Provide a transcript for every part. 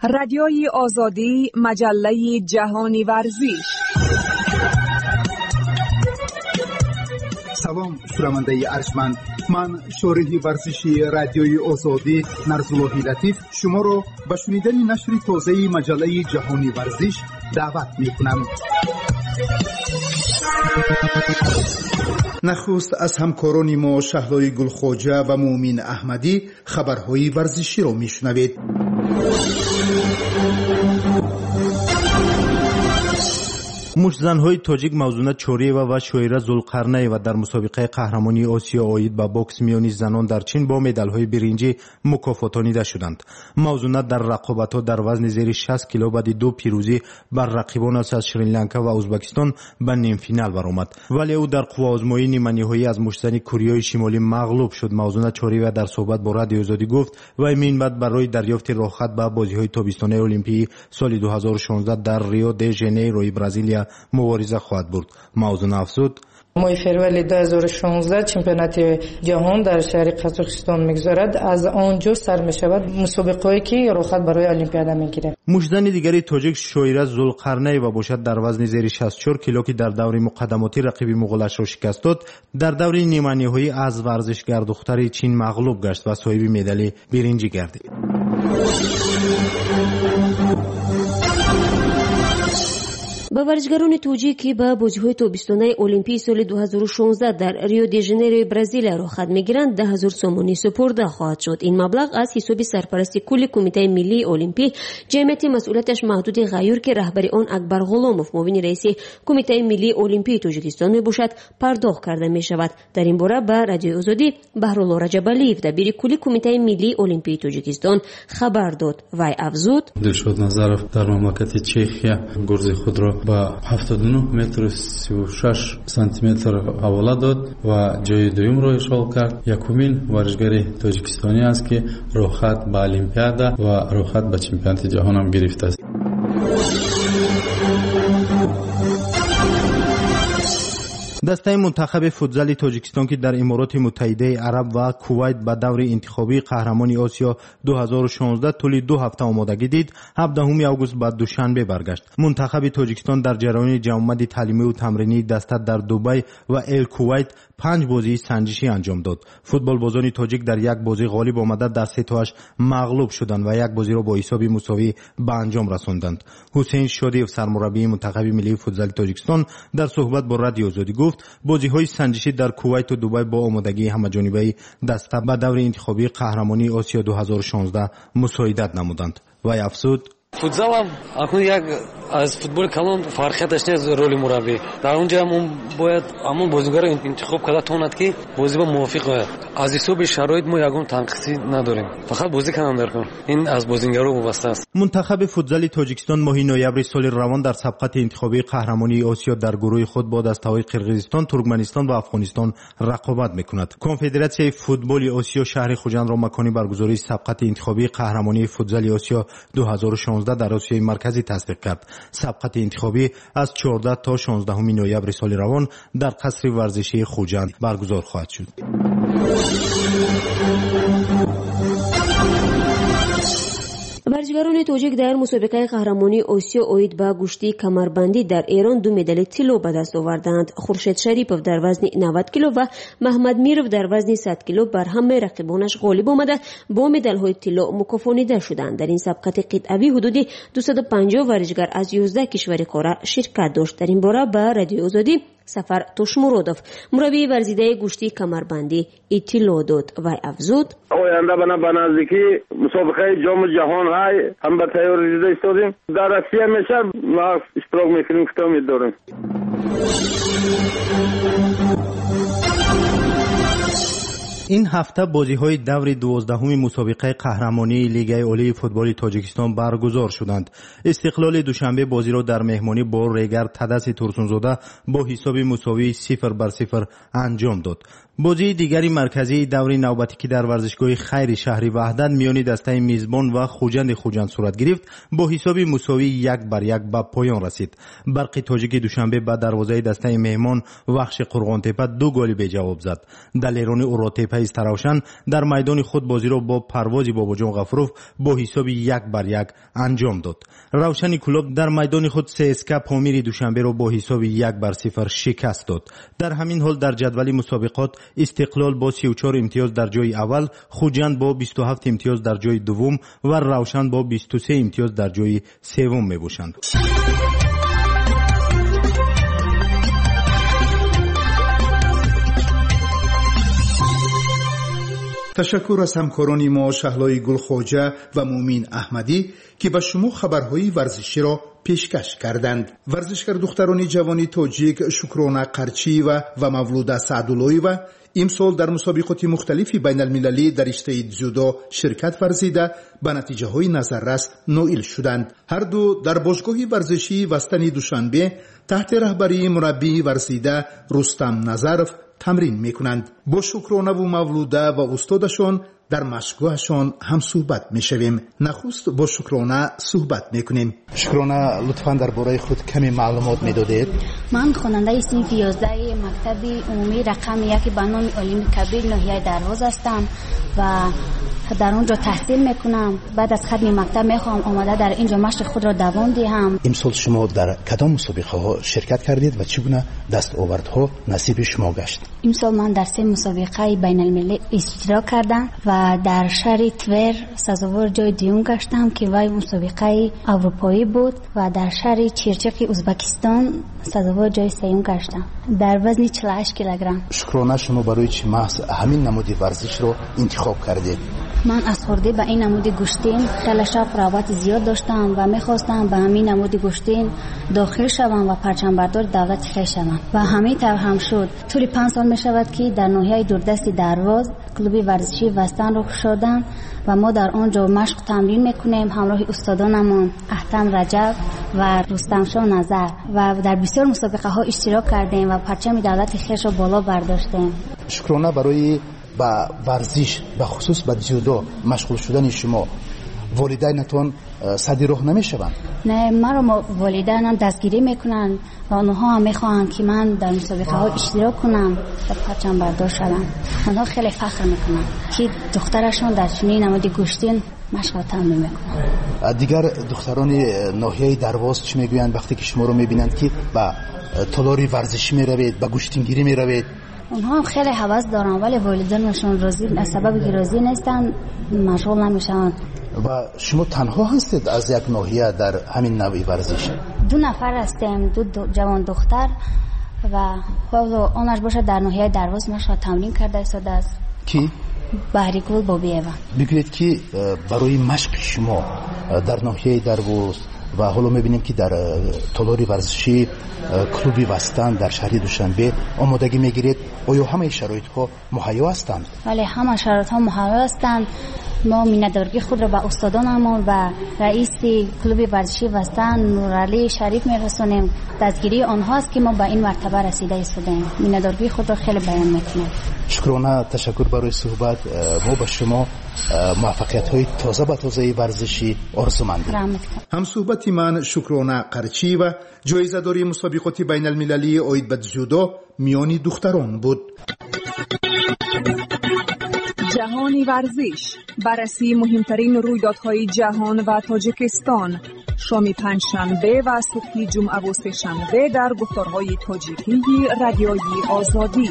رادیوی آزادی، مجله جهانی ورزش. سلام شنونده ارجمند، من شارح ورزشی رادیوی آزادی نرزاللهی لطیف شما را به شنیدن نشر تازه مجله جهانی ورزش دعوت می‌کنم. نخست از همکاران ما شهلای گلخواجه و مومین احمدی خبرهای ورزشی را میشنوید. مشتزن‌های تاجیک موزونه چوریوا و شویره ذوالقرنیوا در مسابقه قهرمانی آسیا آید به بوکس میانی زنان در چین با مدال‌های برنجی مکافاتانیده شدند. موزونه در رقابت‌ها در وزن زیر 60 کیلو بعد دو پیروزی بر رقیبانش از سریلانکا و ازبکستان به نیم فینال برآمد، ولی او در قوه‌آزمایی نیمه‌نهایی از مشتزن کره شمالی مغلوب شد. موزونه چوریوا در صحبت با رادیو آزادی گفت و این بعد برای دریافت راحت به بازی‌های تابستانه المپیک سال 2016 در ریو د ژانیرو برزیلیا مبارزه خواهد برد. موزونه افزود: ماه فروری 2016 چمپیونات جهان در شهر قزاقستان میگذارد. از آنجا سر میشود مسابقه‌ای که راحت برای المپیاد میگیره. مشتزن دیگری تاجیک شویره ذوالقرنیوا باشد در وزن زیر 64 کیلو که در دور مقدماتی رقیب مغولش را شکست داد، در دور نیمه نهایی از ورزشگر دختر چین مغلوب گشت و صاحب مدال برنجی گردید. با ورزشکاران توجیکی به بازی‌های تابستانه المپیک سال 2016 در ریو د ژانیرو برزیل را خدمت می‌گیرند 10,000 سومانی سپرده خواهد شد. این مبلغ از حساب سرپرستی کل کمیته ملی المپیک جمعیت مسئولیتش محدود غیور که رهبر آن اکبر غلاموف معاون رئیس کمیته ملی المپیک تاجیکستان میباشد پرداخت کرده می‌شود. در این باره به رادیو آزادی بهرالله رجب‌علیف دبیر کل کمیته ملی المپیک تاجیکستان خبر داد. وی افزود: دلشاد نظرов در مملکت چخیا گرز خود را با 79 متر 36 سانتی متر حواله داد و جای دوم را اشغال کرد. یکمین ورزشگر تاجیکستانی است که راحت به المپیاد و راحت به چمپیونات جهان هم گرفته است. دسته منتخب فوتزال تاجیکستان که در امارات متحده عرب و کویت به دور انتخابی قهرمانی آسیا 2016 طول 2 هفته آمادگی دید، 17 آگوست به دوشنبه برگشت. منتخب تاجیکستان در جریان جمع‌آمد تعلیمی و تمرینی دسته در دبی و کویت 5 بازی سنجشی انجام داد. فوتبال بازان تاجیک در یک بازی غالب آمده در سه تاش مغلوب شدند و یک بازی را با حساب مساوی به انجام رساندند. حسین شادیف سرمربی منتخب ملی فوتبال تاجیکستان در صحبت با رادیو آزادی گفت بازی‌های سنجشی در کویت و دبی با آمادگی همه‌جانبه دسته به دور انتخابی قهرمانی آسیا 2016 مساعدت نمودند. و افزود: فوتزال اکنون یک از فوتبال کلان فرقیتش نیست رولی مربی. در اونجا هم باید همون بازیگر انتخاب کرده تواند که بازی با موافق باید. از حساب شرایط ما یگان تنقیصی نداریم، فقط بازی کنند درکن. این از بازیگرا وابسته است. منتخب فوتزال تاجیکستان ماه نوامبر سال روان در سبقت انتخابی قهرمانی آسیا در گروه خود با دسته‌های قرقیزستان، ترکمنستان و افغانستان رقابت می‌کند. کنفدراسیون فوتبال آسیا شهر خوجند را مکانی برگزاری سبقت انتخابی قهرمانی فوتزال آسیا 2016 در آسیای مرکزی تصدیق کرد. سبقت انتخابی از 14 تا 16 نوامبر سال روان در قصر ورزشی خوجند برگزار خواهد شد. ورزشکاران تاجیک در مسابقه قهرمانی آسیا آید به گشتی کمربندی در ایران 2 مدال طلا به دست آوردند. خورشید شریپов در وزن 90 کیلو و محمد میرov در وزن 100 کیلو بر همه رقیبانش غالب آمده با مدال‌های طلا مکافانیده شدند. در این سبقت قطعی حدود 250 ورزشکار از 11 کشور قاره شرکت داشت. در این باره به رادیو آزادی سفر توشمورودov مربی ورزیده گشتی کمربندی اطلاع داد و افزود: آینده به نزدیکی مسابقه جام جهان های هم به تیاری دیده ایستادیم. در روسیه میشه ما اشتراک میکنیم که امید داریم. این هفته بازی‌های دور 12 مسابقه قهرمانی لیگ عالی فوتبال تاجیکستان برگزار شدند. استقلال دوشنبه بازی را در مهمانی با ریگر تدس ترسونزاده با حساب مساوی 0-0 انجام داد. بازی دیگری مرکزی دوری نوبتی که در ورزشگاه خیر شهری وحدت میان دسته میزبان و خوجند صورت گرفت با حساب مساوی 1-1 به پایان رسید. برق تاجیک دوشنبه به دروازه دسته مهمان وخش قرغانتپه 2 گل به جواب زد. دلیران اوراتپه استراوشن در میدان خود بازی را با پرواز باباجان غفروف با حساب 1-1 انجام داد. روشن کلوب در میدان خود CSKA پامیر دوشنبه را با حساب 1-0 شکست داد. در همین حال در جدول مسابقات استقلال با 34 امتیاز در جای اول، خوجند با 27 امتیاز در جای دوم و روشن با 23 امتیاز در جای سوم میباشند. تشکر از همکاران ما شهلای گلخواجه و مومین احمدی که به شما خبرهای ورزشی را پیشکش کردند. ورزشکار دختران جوانی تاجیک شکرانه قرچی و مولوده سعداللویeva امسال در مسابقات مختلفی بین المللی در رشته جودو شرکت ورزیده به نتیجه های نظررس نائل شدند. هر دو در باشگاه ورزشی وستن دوشنبه تحت رهبری مربی ورزیده رستم نظرف تمرین میکنند. با شکرانه و مولوده و استادشان در مشقگاهشان هم صحبت میشویم. نخست با شکرانه صحبت میکنیم. شکرانه لطفاً درباره خود کمی معلومات میدادید؟ من خواننده صنف 11 مکتب عمومی رقم 1 به نام علیم کبیر ناحیه درواز هستم و در اونجا تحصیل میکنم. بعد از ختم مکتب میخوام آماده در اینجا مشق خود را دوام دهم. امسال شما در کدام مسابقه ها شرکت کردید و چگونه دستاوردها نصیب شما گشت؟ امسال من در 3 مسابقه بین المللی اشتراک کردم و در شهر تور سزاوار جای دوم گشتم که وای مسابقه اروپایی بود و در شهر چیرچق ازبکستان سزاوار جای سوم گشتم در وزن 48 کیلوگرم. شکرانه شما برای چه محض همین نمود ورزش رو انتخاب کردید؟ من از خورده به این نمود گوشتین خیلی شوق رغبت زیاد داشتم و میخواستم به همین نمود گوشتین داخل شوم و پرچم بردار دولت خویش شوم و همین طور هم شد. طول 5 سال میشود که در ناحیه دوردست درواز کلوب ورزشی وستن رو شدم و ما در آنجا مشق تمرین میکنیم همراه استادانمان احتم رجب و رستم شاه نظر و در بسیار مسابقه ها اشتراک کردیم و پرچم دولت خویش رو بالا برداشتیم. شکرانه برای با ورزش به خصوص به جودو مشغول شدن شما والدینتون صدی راه نمیشوند؟ نه، مرا والدینم دستگیری میکنن و آنها هم میخواهند که من در مسابقه ها اشتراک کنم و پرچم بردار شوم. آنها خیلی فخر میکنن که دخترشون در چنین نماد گوشتین مشق تمرین میکنن. دیگر دختران ناحیه درواز چی میگویند وقتی که شما رو میبینند که به تالاری ورزشی میروید، به گوشتینگیری میروید؟ اونها هم خیلی هوس دارن ولی والدینشون راضی از سببی که راضی نیستن مشغول نمیشن. و شما تنها هستید از یک ناحیه در همین نوع ورزش؟ 2 نفر هستیم، 2 جوان دختر و آنش باشه در ناحیه درواز مشق تمرین کرده است. کی؟ بهریگل بابیeva. بگویید که برای مشق شما در ناحیه درواز و حالا میبینیم که در تالاری ورزشی کلوبی وستن در شهر دوشنبه آمادگی میگیرید. آیا همه شرایط ها مهیا هستند؟ بله، همه شرایط ها مهیا هستند. ما میندارگی خود را به استادانمون و رئیس کلوب ورزشی وستن نورعلی شریف میرسونیم. دستگیری آنها است که ما به این مرتبه رسیده ایستادیم. میندارگی خود را خیلی بیان میکنیم. شکرانه، تشکر برای صحبت. ما به شما موفقیت های تازه به تازه ورزشی آرزومندیم. هم صحبتی من شکرانه قرچی و جایزه داری مسابقات بین المللی آید به جودو میانی دختران بود. جهانی ورزش، بررسی مهمترین رویدادهای جهان و تاجیکستان، شام پنجشنبه و صبح جمعه و سه‌شنبه در گفتارهای تاجیکی رادیوی آزادی.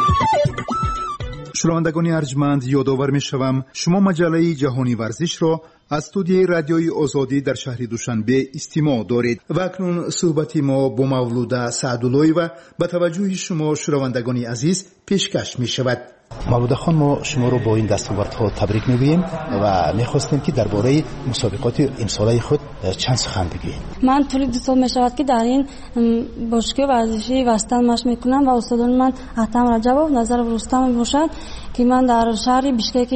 شنوندگان ارجمند، یادآور می‌شوم شما مجله جهانی ورزش را از استودیوی رادیوی آزادی در شهر دوشنبه استماع دارید و اکنون صحبت ما با مولوده سعداللویeva به توجه شما شنوندگان عزیز پیشکش می‌شود. مولوده خان، ما شما رو با این دستاوردها تبریک میگوییم و میخواستیم که درباره مسابقات امساله خود چند سخن بگویید. من طول 2 سال میشود که در این باشگاه ورزشی وستن مشق میکنم و استادان من احتم رجب و نظر رستم باشند که من در شهر بیشکک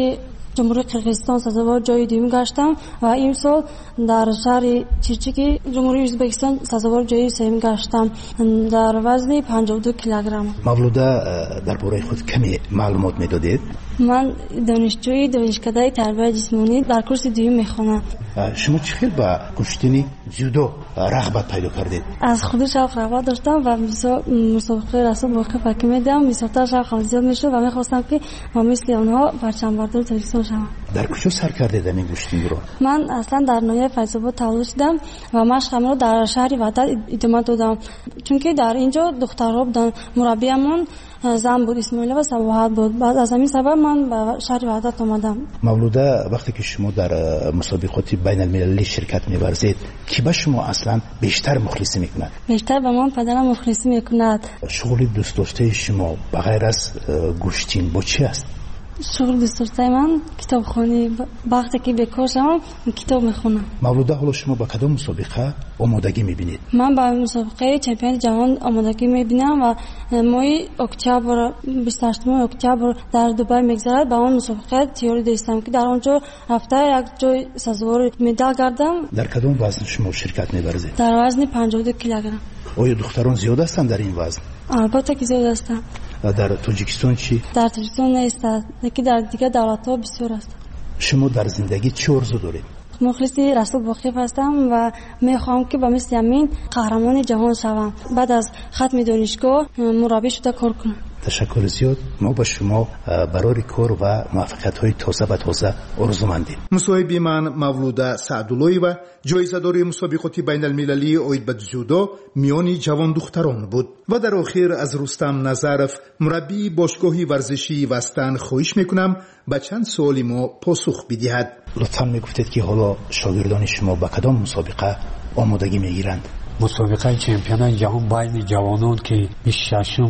جمهوری قرقیزستان سزاوار جای دوم گشتم و امسال در شهر چیرچیکی جمهوری ازبکستان سزاوار جای سوم گشتم در وزن 52 کیلوگرم. مولوده درباره خود کمی معلومات میدادید؟ من دانشجوی دانشکده تربیت جسمانی در کورس دوم میخوانم. شما چه خیلی با کشتن جودو رغبت پیدا کردید؟ از خود شوق رغبت داشتم و مسابقه رسول موقف که میدم میساختر شوقم زیاد میشد و میخواستم که با مثل اونها پرچم بردار تاجیکستان شوم. در کجا سر کردید این کشتن رو؟ من اصلا در ناحیه فیض‌آباد تولد شدم و مشقم رو در شهر وحدت ادامه دادم، چون که در اینجا دخترها بودن. مربیمون زن بود، اسماعیل و صباحت بود. بعد از همین سبب من به شهر وحدت آمدم. مولوده وقتی که شما در مسابقات بین المللی شرکت می‌ورزید کی به شما اصلا بیشتر مخلصی میکند؟ بیشتر به من پدرم مخلصی میکند. شغل دوست داشته شما بغیر از گوشتین با چی است؟ شغل دوست داشته من کتابخوانی. وقتی که بیکار شدم کتاب میخونم. مولوده حالا شما با کدام مسابقه آمادگی میبینید؟ من با مسابقه چمپیون جهان آمادگی میبینم و ماه اکتبر 28 اکتبر در دبی میگذرد. با اون مسابقه تیاری داشتم که در اونجا رفته یک جای سزاوار مدال گردم. در کدام وزن شما شرکت می‌ورزید؟ در وزن 52 کیلوگرم. آیا دختران زیاد هستند در این وزن؟ البته که زیاد هستند. در تاجیکستان چی؟ در تاجیکستان نیست، لیکن در دیگر دولت‌ها بسیار است. شما در زندگی چه آرزو دارید؟ مخلصی رسول باقی هستم و میخوام که با مثل همین قهرمان جهان شوم. بعد از ختم دانشگاه مربی شده کار کنم. تشکر زیاد. ما با شما برای کار و موفقیت‌های تازه به تازه آرزومندیم. مصاحبه من مولوده سعداللهی و جایزه‌دار مسابقات بین المللی اوید به جودو میان جوان دختران بود. و در آخر از رستم نظرف مربی باشگاه ورزشی وستن خواهش میکنم به چند سوال ما پاسخ بدهد. لطفاً میگفتید که حالا شاگردان شما به کدام مسابقه آمادگی میگیرند؟ مسابقه چمپیون جهان بین جوانان که 26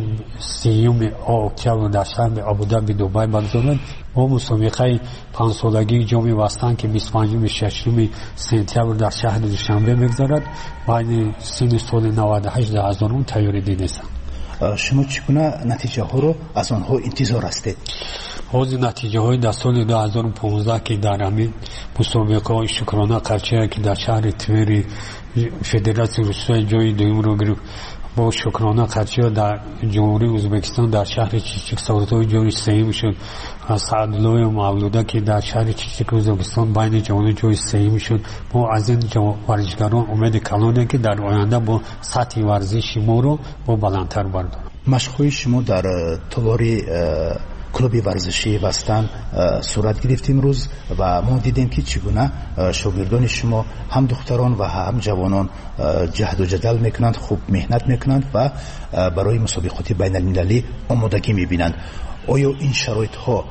اکتبر در شهر ابوظبی دبی برگزار و مسابقه 5 سالگی جام وستن که 25 سپتامبر در شهر دوشنبه میگذرد بین سن سال 98 در هزاران تیاری دیده است. شما چگونه نتیجه ها رو از آنها انتظار هستید؟ حاضر نتیجه های در سال 2015 که در همین مسابقه شکرانه قرچه که در شهر توری فدراسیون روسیه جای دوم رو گرفت، با شکرانه قرچه در جمهوری ازبکستان در شهر چیچیک سازوی جای سوم شد. سعدالله مولوده که در شهر چیچیک ازبکستان بین جوانان جای سوم شد. ما از این ورزشکاران امید کلانه که در آینده با سطح ورزشی ما رو با بلندتر برداریم. مشق‌های شما در تالاری کلوب ورزشی وستن صورت گرفت امروز و ما دیدیم که چگونه شاگردان شما هم دختران و هم جوانان جهد و جدل میکنند، خوب مهنت میکنند و برای مسابقات بین المللی آمادگی میبینند. آیا این شرایط ها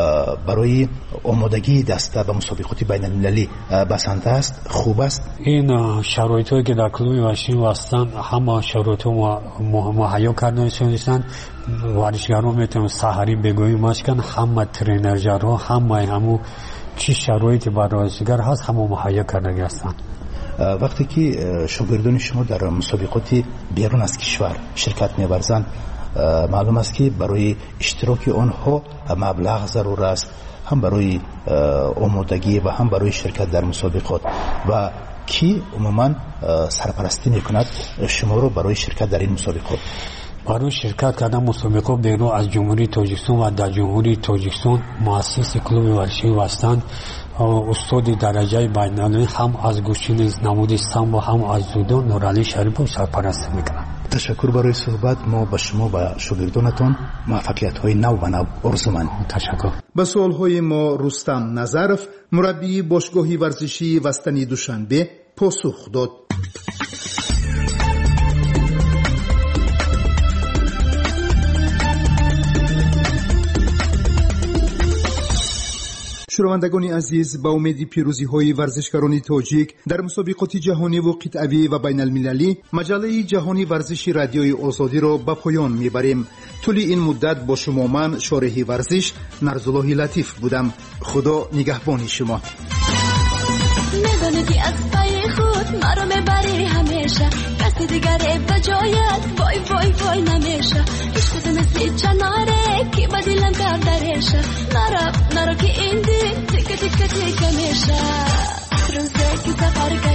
برای آمادگی دسته به مسابقات بین المللی بسنده است، خوب است؟ این شرایط هایی که در کلوب ورزشی وستن همه شرایط ها مهیا کرده شدند. ورزشکاران میتونن سحری بگویی مشکن، همه ترینرجرها همه چی شرایطی برای ورزشکار هست همه مهیا کرده هستند. وقتی که شاگردان شما در مسابقات بیرون از کشور شرکت می‌ورزند معلوم است که برای اشتراک آنها مبلغ ضرور است، هم برای آمادگی و هم برای شرکت در مسابقات. و کی عموما سرپرستی میکند شما رو برای شرکت در این مسابقات؟ برای شرکت کردن مسابقات بیرون از جمهوری تاجیکستان و در جمهوری تاجیکستان مؤسس کلوب ورزشی وستن استاد درجه بین‌المللی هم از گوشین نمود سامبو هم از جودو نورعلی شریفو سرپرستی میکنند. تشکر برای صحبت. ما به شما و شاگردانتان موفقیت‌های نو و نو آرزومندیم. تشکر. به سوال‌های ما رستم نظرف مربی باشگاه ورزشی وستن دوشنبه پاسخ داد. شنوندگان عزیز، با امید پیروزی های ورزشکاران تاجیک در مسابقات جهانی و قطعی و بین المللی مجله جهانی ورزشی رادیوی آزادی را به پایان میبریم. طول این مدت با شما من شارح ورزش نرزالله لطیف بودم. خدا نگهبان شما. میدانی که از پای خود مرا میبری همیشه، کسی دیگره به جایت وای وای وای نمیشه. عشق تو مثل چناره که با دلم کردرشه، نرا که این دی تیکه تیکه میشه روزه که سفر